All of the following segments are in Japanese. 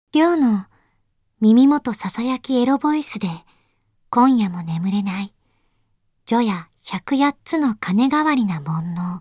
りょうの耳元ささやきエロボイスで今夜も眠れない除夜108つの鐘代わりな煩悩。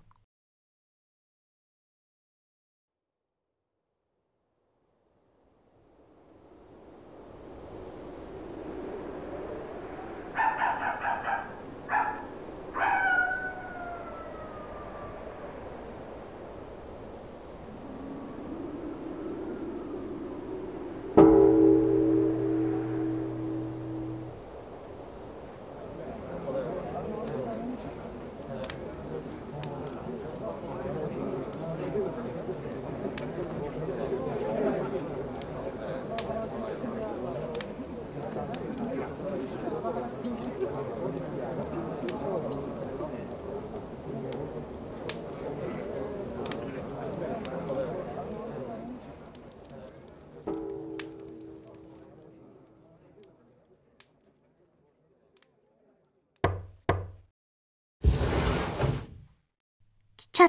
来ちゃった。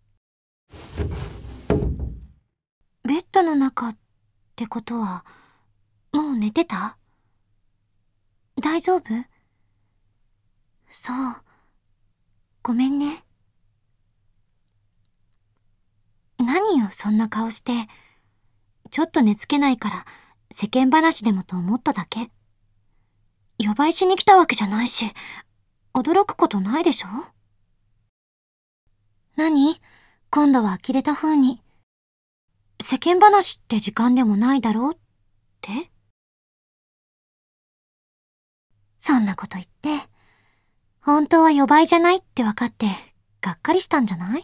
ベッドの中ってことは、もう寝てた？大丈夫？そう。ごめんね。何よ、そんな顔して。ちょっと寝つけないから世間話でもと思っただけ。夜ばいしに来たわけじゃないし、驚くことないでしょ？何？今度は呆れた風に。世間話って時間でもないだろうって？そんなこと言って、本当は夜ばいじゃないって分かって、がっかりしたんじゃない？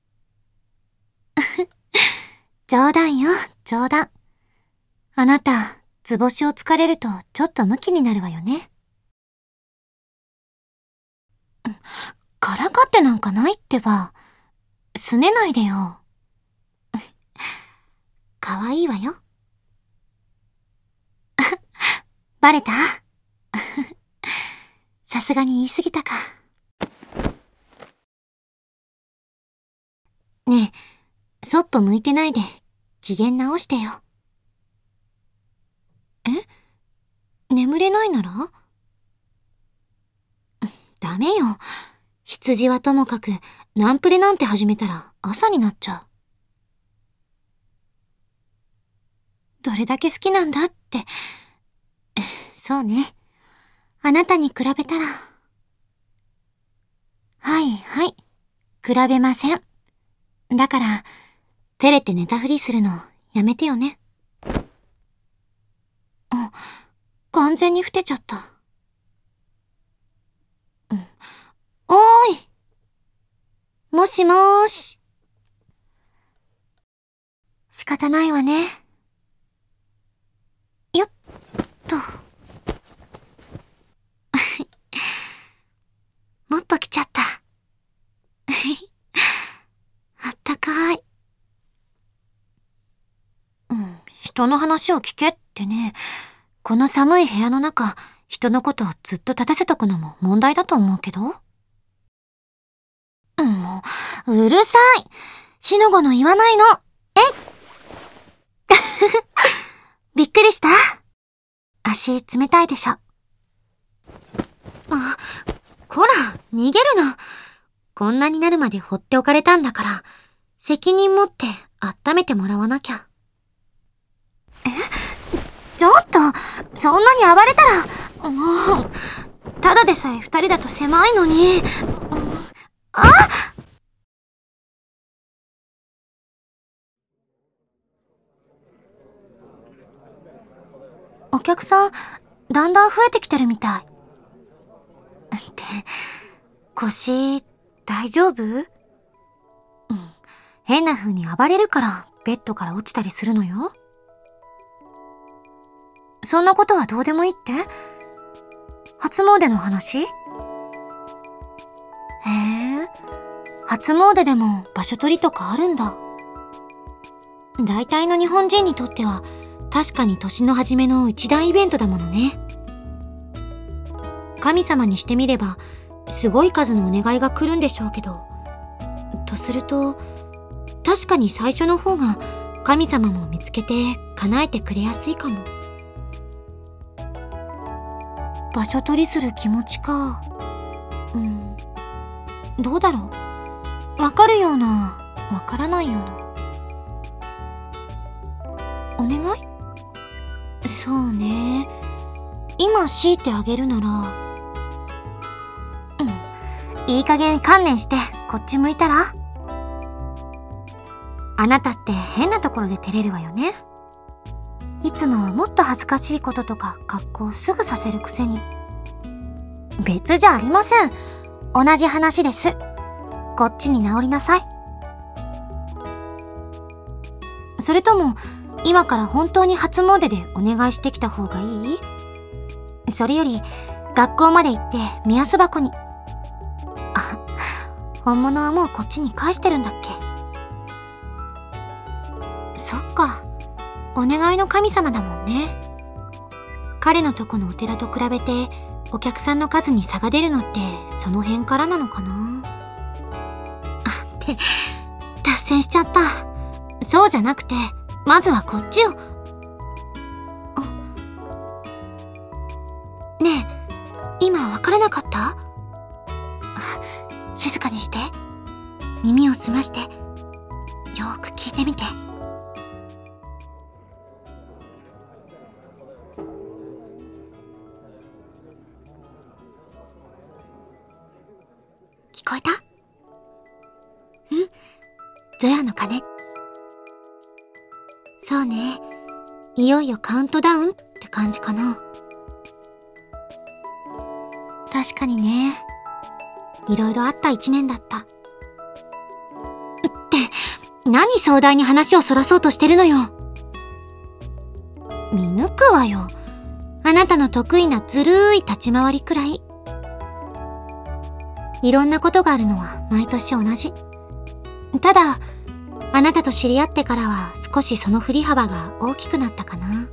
冗談よ、冗談。あなた、図星をつかれるとちょっとムキになるわよね。からかってなんかないってば。すねないでよ。かわいいわよ。バレた？さすがに言い過ぎたか。ねえ、そっぽ向いてないで機嫌直してよ。眠れないなら？ダメよ。羊はともかくナンプレなんて始めたら朝になっちゃう。どれだけ好きなんだって。そうね。あなたに比べたら。はいはい。比べません。だから、照れて寝たふりするのやめてよね。完全にふてちゃった。おーい。もしもーし。仕方ないわね。よっと。もっと来ちゃった。あったかい。人の話を聞けってね。この寒い部屋の中、人のことをずっと立たせとくのも問題だと思うけど。もう、うるさい。しのごの言わないの。びっくりした？足冷たいでしょ。こら、逃げるの。こんなになるまで放っておかれたんだから、責任持って温めてもらわなきゃ。ちょっと、そんなに暴れたら、もう、ただでさえ二人だと狭いのに。お客さん、だんだん増えてきてるみたい。って、腰、大丈夫？変な風に暴れるからベッドから落ちたりするのよ。そんなことはどうでもいいって？初詣の話？へえ、初詣でも場所取りとかあるんだ。大体の日本人にとっては確かに年の初めの一大イベントだものね。神様にしてみればすごい数のお願いが来るんでしょうけど、とすると確かに最初の方が神様も見つけて叶えてくれやすいかも。場所取りする気持ちか。どうだろう。わかるような、わからないような。お願い？そうね。今強いてあげるなら、いい加減観念してこっち向いたら？あなたって変なところで照れるわよね。いつもはもっと恥ずかしいこととか格好すぐさせるくせに。別じゃありません。同じ話です。こっちに直りなさい。それとも今から本当に初詣でお願いしてきた方がいい？それより学校まで行って目安箱に。本物はもうこっちに返してるんだっけ？そっか、お願いの神様だもんね。彼のとこのお寺と比べてお客さんの数に差が出るのってその辺からなのかな。って脱線しちゃった。そうじゃなくてまずはこっちを。ねえ、今わからなかった？静かにして。耳を澄ましてよーく聞いてみて。聞こえた？ゾヤの鐘。そうね。いよいよカウントダウンって感じかな。確かにね。いろいろあった一年だった。って、何壮大に話をそらそうとしてるのよ。見抜くわよ。あなたの得意なずるい立ち回りくらい。いろんなことがあるのは毎年同じ。ただ、あなたと知り合ってからは少しその振り幅が大きくなったかな。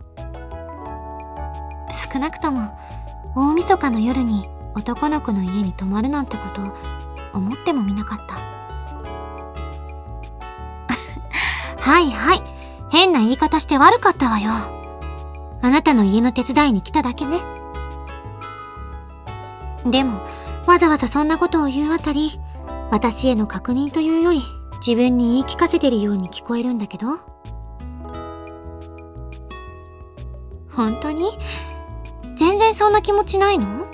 少なくとも大晦日の夜に男の子の家に泊まるなんてこと思ってもみなかった。はいはい、変な言い方して悪かったわよ。あなたの家の手伝いに来ただけね。でもわざわざそんなことを言うあたり、私への確認というより自分に言い聞かせてるように聞こえるんだけど。本当に？全然そんな気持ちないの？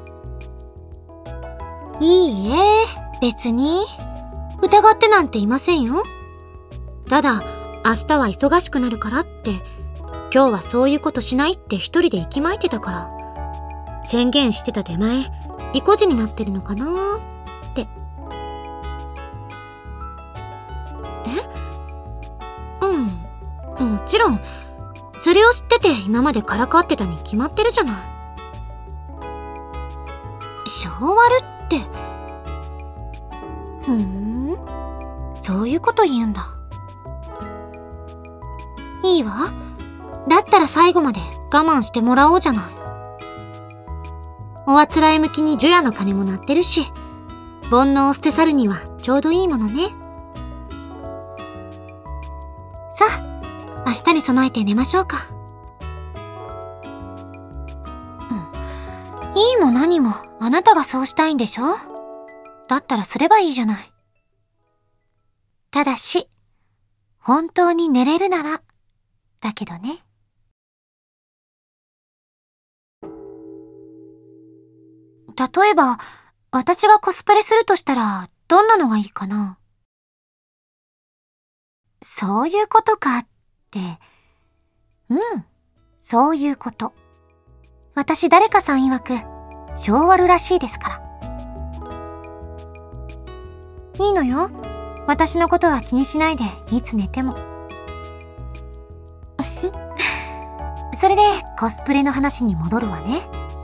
いいえ、別に。疑ってなんていませんよ。ただ、明日は忙しくなるからって、今日はそういうことしないって一人で息巻いてたから、宣言してた手前、意固地になってるのかなって。もちろん、それを知ってて今までからかってたに決まってるじゃない。性悪って。そういうこと言うんだ。いいわ。だったら最後まで我慢してもらおうじゃない。おあつらえ向きに除夜の鐘も鳴ってるし、煩悩を捨て去るにはちょうどいいものね。さあ、明日に備えて寝ましょうか。いいも何もあなたがそうしたいんでしょ？だったらすればいいじゃない。ただし、本当に寝れるなら、だけどね。例えば、私がコスプレするとしたら、どんなのがいいかな？そういうことかって。そういうこと。私誰かさん曰く、性悪らしいですから。いいのよ。私のことは気にしないで、いつ寝ても。それで、コスプレの話に戻るわね。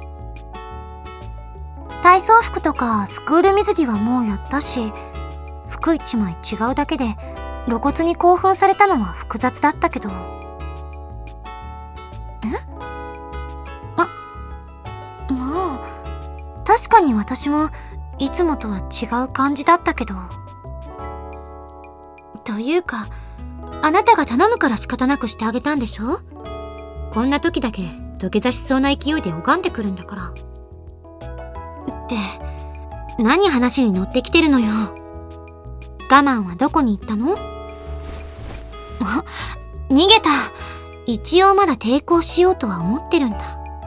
体操服とかスクール水着はもうやったし、服一枚違うだけで露骨に興奮されたのは複雑だったけど。もう、確かに私もいつもとは違う感じだったけど。というか、 あなたが頼むから仕方なくしてあげたんでしょ。こんな時だけ土下座しそうな勢いで拝んでくるんだから。って何話に乗ってきてるのよ。我慢はどこに行ったの？あ、逃げた。一応まだ抵抗しようとは思ってるんだ。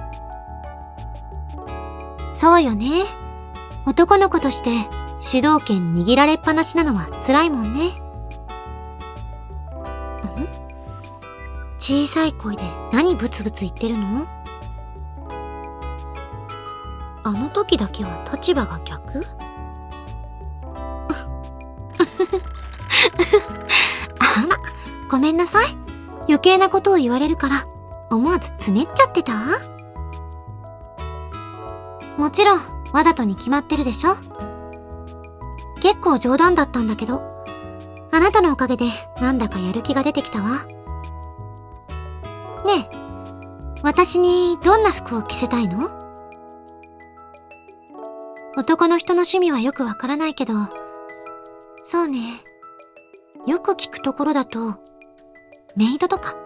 そうよね。男の子として主導権握られっぱなしなのは辛いもんね。小さい声で何ブツブツ言ってるの？あの時だけは立場が逆？あら、ごめんなさい。余計なことを言われるから思わずつねっちゃってた？もちろんわざとに決まってるでしょ。結構冗談だったんだけど、あなたのおかげでなんだかやる気が出てきたわ。ねえ、私にどんな服を着せたいの？男の人の趣味はよくわからないけど、そうね、よく聞くところだとメイドとか。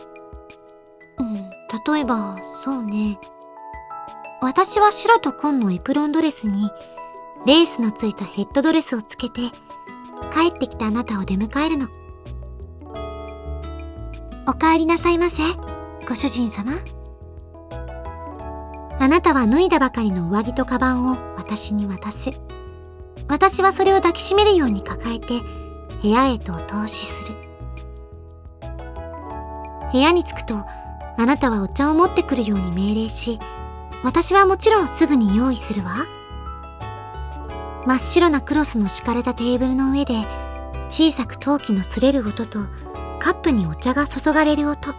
例えばそうね、私は白と紺のエプロンドレスにレースのついたヘッドドレスをつけて帰ってきたあなたを出迎えるの。お帰りなさいませ、ご主人様。あなたは脱いだばかりの上着とカバンを私に渡す。私はそれを抱きしめるように抱えて部屋へとお通しする。部屋に着くとあなたはお茶を持ってくるように命令し、私はもちろんすぐに用意するわ。真っ白なクロスの敷かれたテーブルの上で小さく陶器の擦れる音とカップにお茶が注がれる音。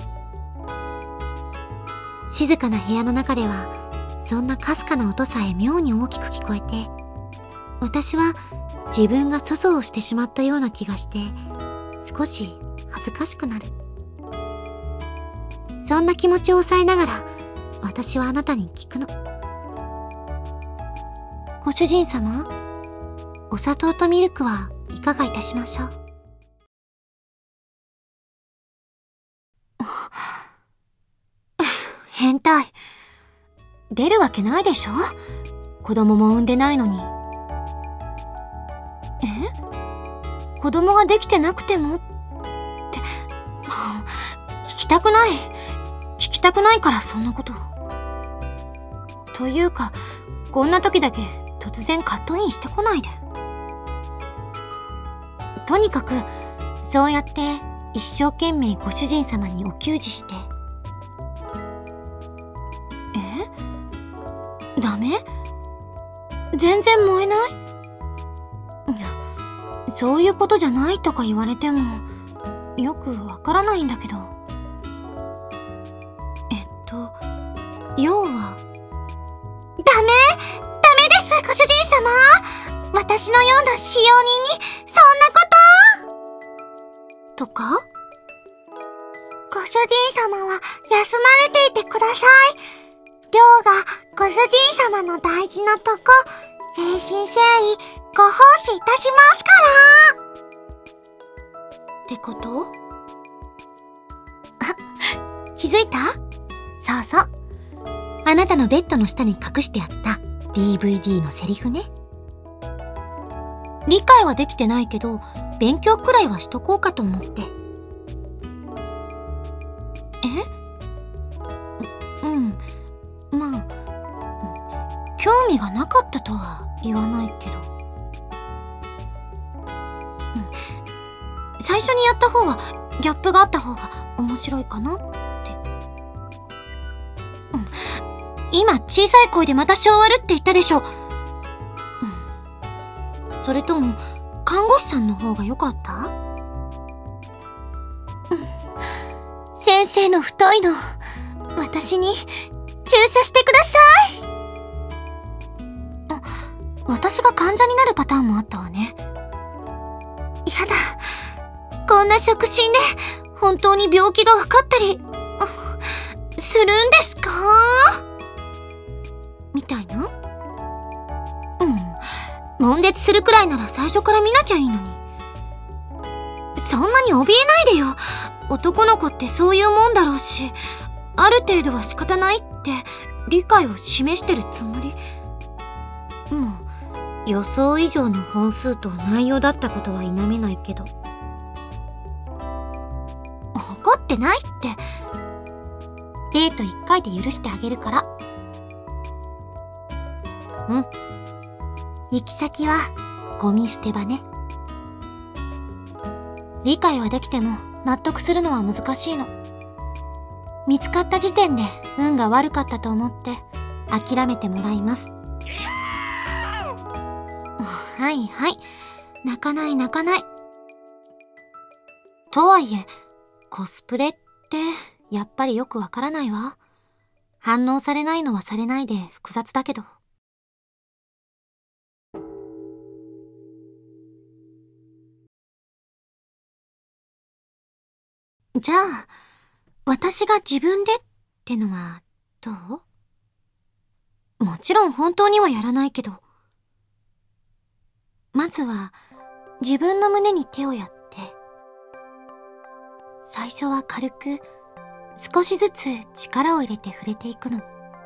静かな部屋の中ではそんなかすかな音さえ妙に大きく聞こえて、私は自分が粗相をしてしまったような気がして少し恥ずかしくなる。そんな気持ちを抑えながら私はあなたに聞くの。ご主人様、お砂糖とミルクはいかがいたしましょう？変態。出るわけないでしょ。子供も産んでないのに。子供ができてなくてもって、聞きたくない。聞きたくないからそんなこと。というか、こんな時だけ突然カットインしてこないで。とにかくそうやって一生懸命ご主人様にお給仕して。ダメ？全然燃えない？いや、そういうことじゃないとか言われてもよくわからないんだけど。要は。ダメです、ご主人様。私のような使用人にそんなこととか？ご主人様は休まれていてください。亮がご主人様の大事なとこ、誠心誠意ご奉仕いたしますからってこと？気づいた？そうそう、あなたのベッドの下に隠してあった DVD のセリフね。理解はできてないけど勉強くらいはしとこうかと思って。まあ、興味がなかったとは言わないけど、最初にやった方はギャップがあった方が面白いかなって。今小さい声でまた性悪って言ったでしょ。それとも看護師さんの方が良かった？先生の太いの私に注射してください。私が患者になるパターンもあったわね。やだ、こんな触診で本当に病気が分かったりするんですか？みたいな。悶絶するくらいなら最初から見なきゃいいのに。 そんなに怯えないでよ。男の子ってそういうもんだろうし、ある程度は仕方ないって理解を示してるつもり。もう予想以上の本数と内容だったことは否めないけど。怒ってないって。デート1回で許してあげるから。うん。行き先はゴミ捨て場ね。理解はできても納得するのは難しいの。見つかった時点で運が悪かったと思って諦めてもらいます。はいはい、泣かない泣かない。とはいえコスプレってやっぱりよくわからないわ。反応されないのはされないで複雑だけど。じゃあ私が自分でってのはどう？もちろん本当にはやらないけど、まずは自分の胸に手をやって、最初は軽く少しずつ力を入れて触れていくの。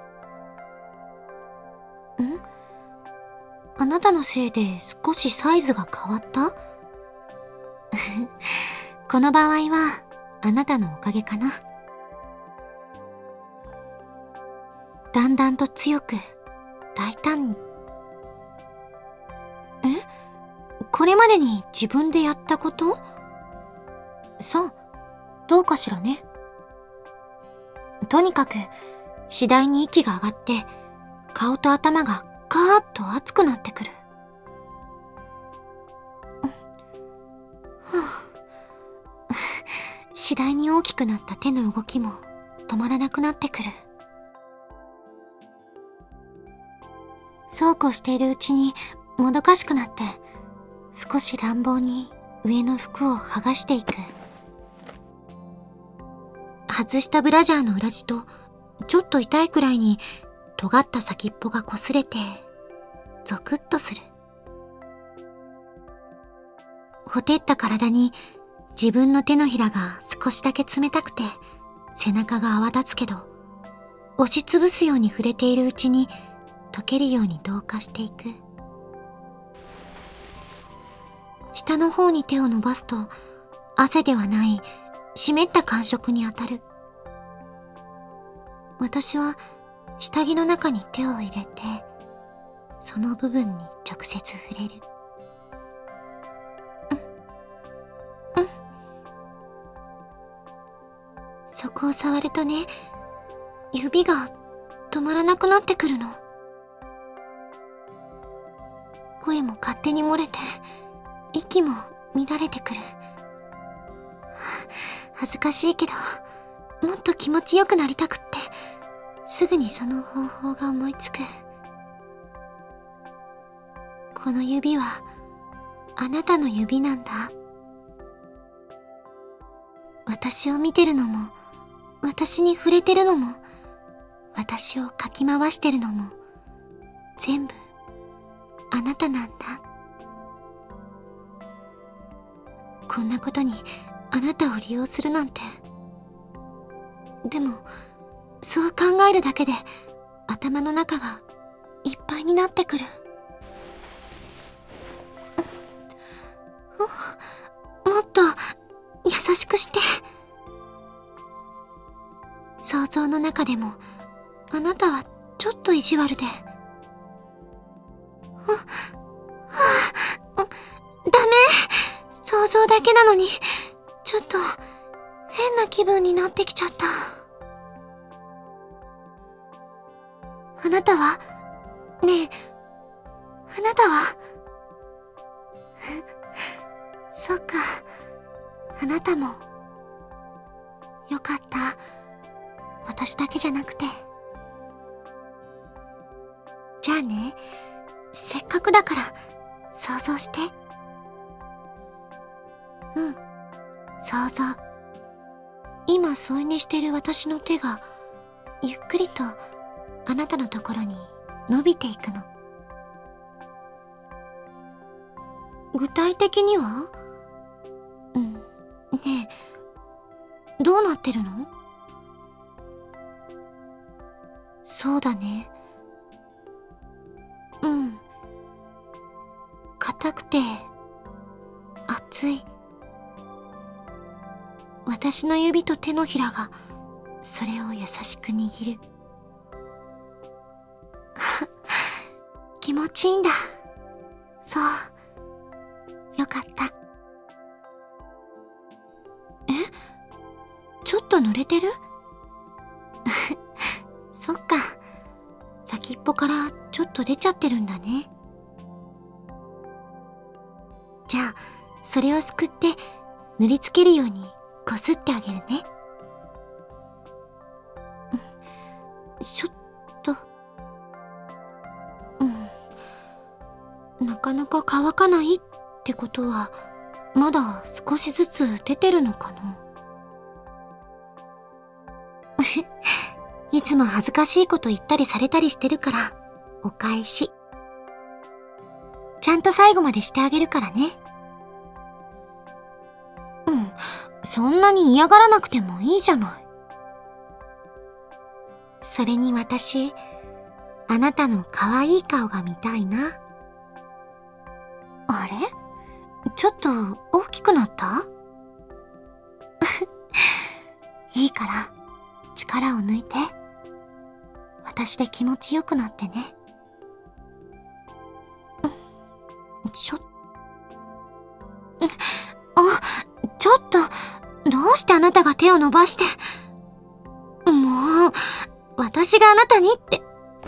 あなたのせいで少しサイズが変わった？この場合はあなたのおかげかな。だんだんと強く大胆に。これまでに自分でやったこと？さあ、どうかしらね。とにかく次第に息が上がって顔と頭がカーッと熱くなってくる。次第に大きくなった手の動きも止まらなくなってくる。そうこうしているうちにもどかしくなって、少し乱暴に上の服を剥がしていく。外したブラジャーの裏地とちょっと痛いくらいに尖った先っぽが擦れてゾクッとする。ほてった体に自分の手のひらが少しだけ冷たくて背中が泡立つけど、押しつぶすように触れているうちに溶けるように同化していく。下の方に手を伸ばすと汗ではない湿った感触に当たる。私は下着の中に手を入れてその部分に直接触れる。そこを触るとね、指が止まらなくなってくるの。声も勝手に漏れて息も乱れてくる。恥ずかしいけどもっと気持ちよくなりたくって、すぐにその方法が思いつく。この指はあなたの指なんだ。私を見てるのも、私に触れてるのも、私をかき回してるのも全部あなたなんだ。こんなことにあなたを利用するなんて。でもそう考えるだけで頭の中がいっぱいになってくる。もっと優しくして。想像の中でもあなたはちょっと意地悪で。ダメ。想像だけなのにちょっと変な気分になってきちゃった。あなたはねえ、あなたはそっか、あなたもよかった。私だけじゃなくて。じゃあね、せっかくだから想像して。想像。今添い寝してる私の手がゆっくりとあなたのところに伸びていくの。具体的にはねえ、どうなってるの？そうだね。うん。硬くて、熱い。私の指と手のひらが、それを優しく握る。気持ちいいんだ。そう。よかった。え？ちょっと濡れてる？そっか。先っぽからちょっと出ちゃってるんだね。じゃあ、それをすくって塗りつけるようにこすってあげるね。ちょっと。なかなか乾かないってことは、まだ少しずつ出てるのかな。いつも恥ずかしいこと言ったりされたりしてるから、お返し。ちゃんと最後までしてあげるからね。そんなに嫌がらなくてもいいじゃない。それに私、あなたの可愛い顔が見たいな。あれ？ちょっと大きくなった？いいから、力を抜いて。私で気持ちよくなってね。ちょっと、どうしてあなたが手を伸ばして。もう、私があなたにって。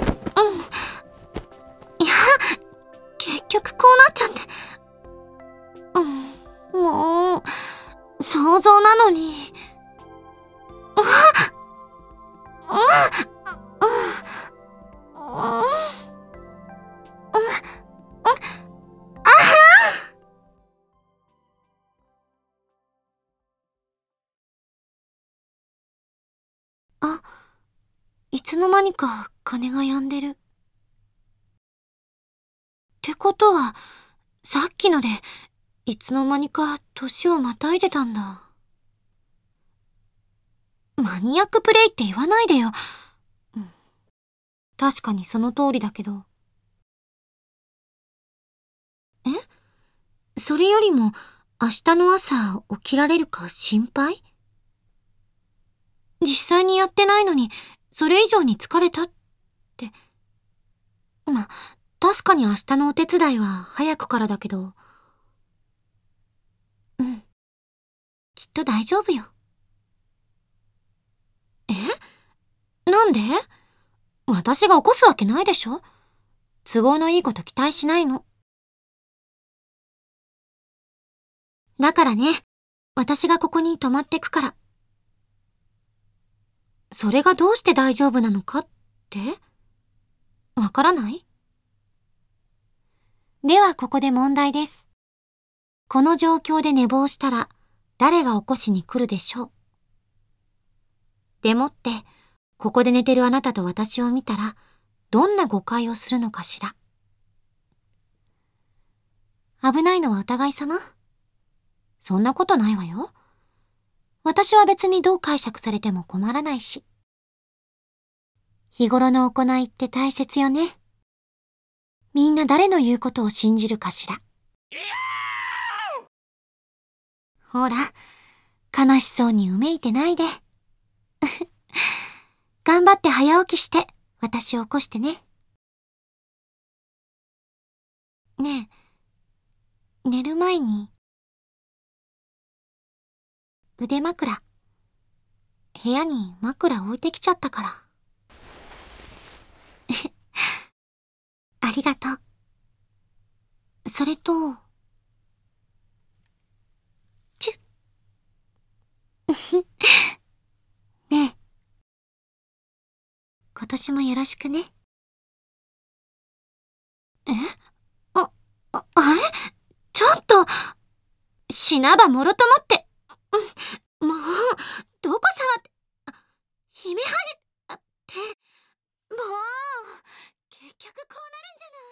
いや、結局こうなっちゃって。もう、想像なのに。あ、いつの間にか鐘が止んでる。ってことは、さっきので、いつの間にか年をまたいでたんだ。マニアックプレイって言わないでよ。確かにその通りだけど。それよりも、明日の朝起きられるか心配？実際にやってないのに、それ以上に疲れたって。まあ、確かに明日のお手伝いは早くからだけど。きっと大丈夫よ。なんで？私が起こすわけないでしょ？都合のいいこと期待しないの。だからね、私がここに泊まってくから。それがどうして大丈夫なのかって？わからない？ではここで問題です。この状況で寝坊したら誰が起こしに来るでしょう？でもって、ここで寝てるあなたと私を見たら、どんな誤解をするのかしら。危ないのはお互い様？そんなことないわよ。私は別にどう解釈されても困らないし。日頃の行いって大切よね。みんな誰の言うことを信じるかしら。ほら、悲しそうにうめいてないで。頑張って早起きして、私を起こしてね。ねえ、寝る前に、腕枕、部屋に枕置いてきちゃったから。ありがとう。それと、チュッ。ねえ、今年もよろしくね。あれ？ちょっと、死なばもろともって。もう、どこ触って、姫はじ、って、もう、結局こうなるんじゃない？